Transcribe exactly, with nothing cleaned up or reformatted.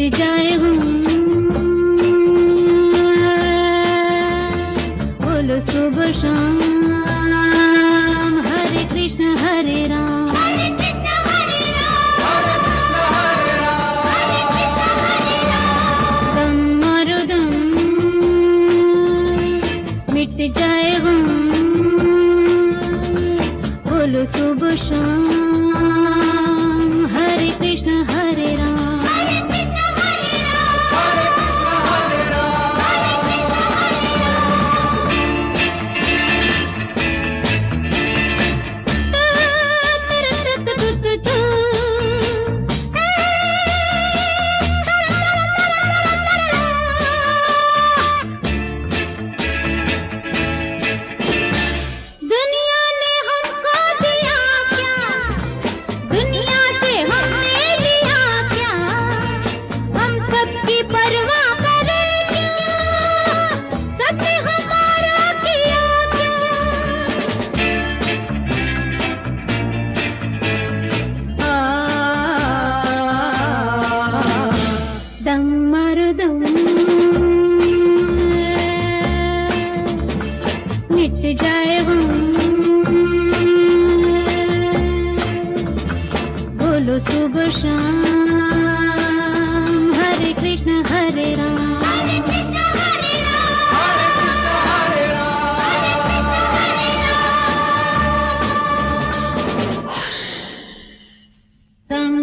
जाए हम, बोलो सुबह शाम हरे कृष्ण हरे राम, हरे कृष्ण हरे राम, हरे कृष्ण हरे राम। दम मारो दम मिट जाए हम, बोलो सुबह शाम हरे कृष्ण हरे राम, हरे कृष्ण हरे राम, हरे कृष्ण हरे राम, हरे कृष्ण हरे राम। दुनिया ने हमको दिया क्या, दुनिया से हमने लिया क्या, हम सबकी परवाह करें क्या, सबने हमारा किया क्या। आ, दम मारो दम मिट जाए हम, बोलो सुबह शाम हरे कृष्ण हरे राम, हरे कृष्ण हरे राम, हरे कृष्ण हरे राम।